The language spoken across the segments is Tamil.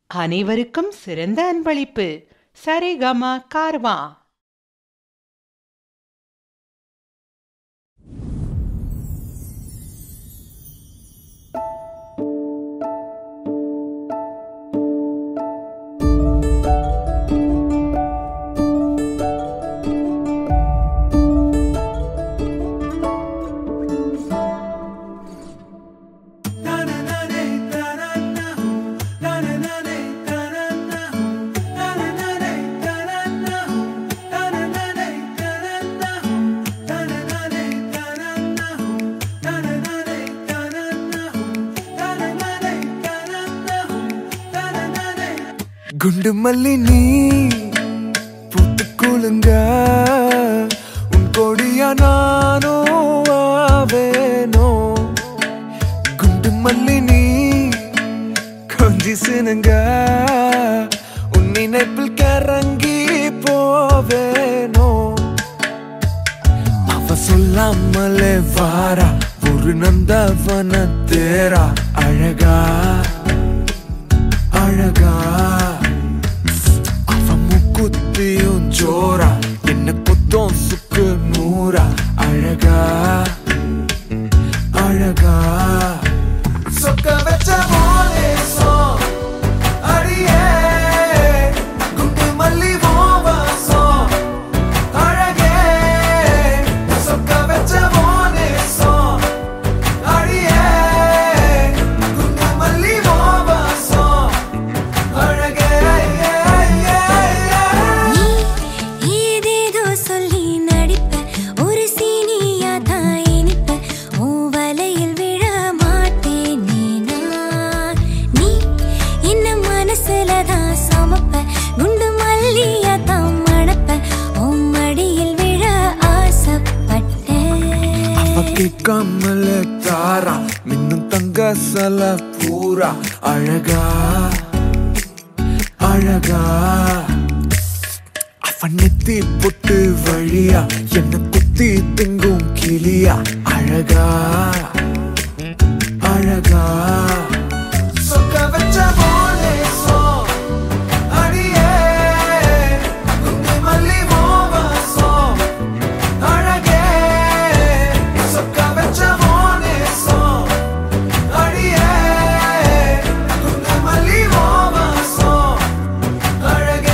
அனைவருக்கும் சிறந்த அன்பளிப்பு. சரிகம கார்வா. குண்டு மல்லி நீ பூத்து குலுங்க உன் கொடியா நானோ ஆவேனோ. குண்டு மல்லி நீ கொஞ்சி சினுங்க உன் நினைப்பில் கரங்கி போவேனோ. அவ சொல்லாமலே வாரா ஒரு நந்தவன தேரா அழகா அழகா. குத்தியும் ஜோரா என்ன குத்தம் சுக்கு நூறா அழகா அழகா. சொக்க வச்ச மோனேசோ அடியே குண்டு மல்லி வாசோ அழகே. சொக்க வச்ச மோனேசோ அடியே குண்டு மல்லி வாசோ அழகே. கேட்காமல தாரா மின்னும் தங்க சல பூரா அழகா அழகா. அவன் நெத்தி பொட்டு வழியா என்ன குத்தி திங்கும் கிளியா அழகா அழகா. சொக்க வச்ச மோனேசோ அடியே குண்டு மல்லி வாசோ அழகே. சொக்க வச்ச மோனேசோ அடியே குண்டு மல்லி வாசோ அழகே.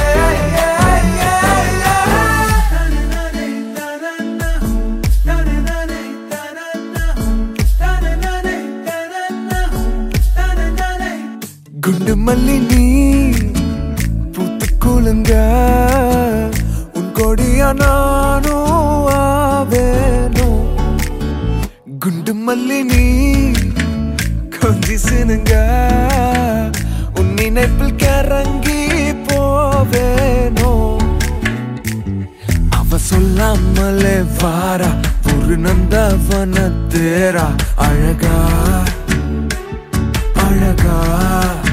குண்டு மல்லி நீ பூத்து குலுங்க உன் கொடியா நானோ ஆவேனோ. குண்டு மல்லி நீ கொஞ்சி சினுங்க உன் நினைப்பில் கரங்கி போவேனோ. அவ சொல்லாமலே வாரா ஒரு நந்தவன தேரா அழகா அழகா.